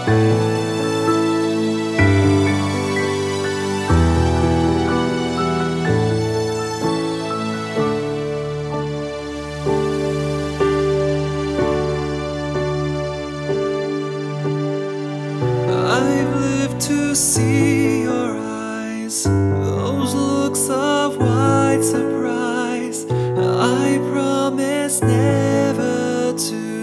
I've lived to see your eyes, those looks of wide surprise. I promise never to